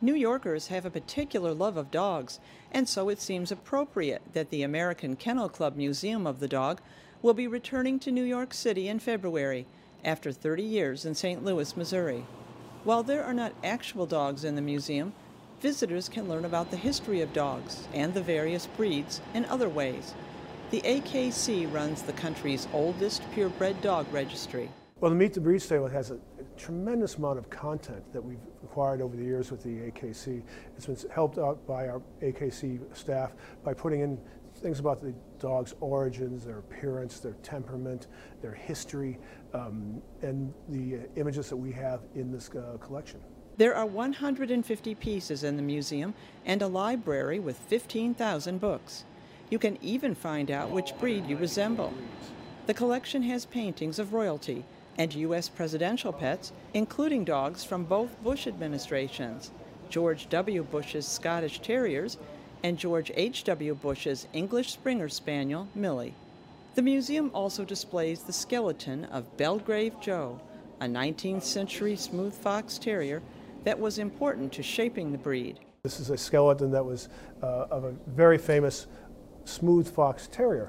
New Yorkers have a particular love of dogs, and so it seems appropriate that the American Kennel Club Museum of the Dog will be returning to New York City in February, after 30 years in St. Louis, Missouri. While there are not actual dogs in the museum, visitors can learn about the history of dogs and the various breeds in other ways. The AKC runs the country's oldest purebred dog registry. Well, the Meet the Breed Stable has a tremendous amount of content that we've acquired over the years with the AKC. It's been helped out by our AKC staff by putting in things about the dog's origins, their appearance, their temperament, their history, and the images that we have in this collection. There are 150 pieces in the museum and a library with 15,000 books. You can even find out which breed you resemble. The collection has paintings of royalty and U.S. presidential pets, including dogs from both Bush administrations, George W. Bush's Scottish Terriers and George H.W. Bush's English Springer Spaniel, Millie. The museum also displays the skeleton of Belgrave Joe, a 19th century smooth fox terrier that was important to shaping the breed. This is a skeleton that was of a very famous smooth fox terrier.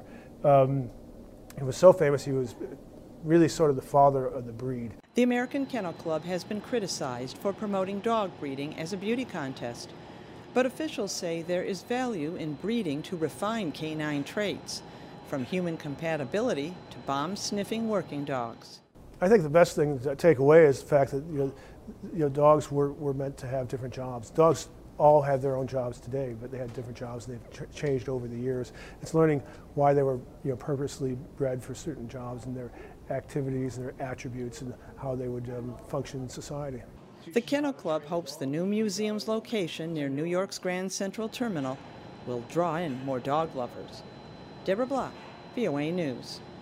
He was so famous he was really sort of the father of the breed. The American Kennel Club has been criticized for promoting dog breeding as a beauty contest, but officials say there is value in breeding to refine canine traits, from human compatibility to bomb-sniffing working dogs. I think the best thing to take away is the fact that dogs were meant to have different jobs. Dogs all have their own jobs today, but they had different jobs and they've changed over the years. It's learning why they were purposely bred for certain jobs and their activities and their attributes and how they would function in society. The Kennel Club hopes the new museum's location near New York's Grand Central Terminal will draw in more dog lovers. Deborah Block, VOA News.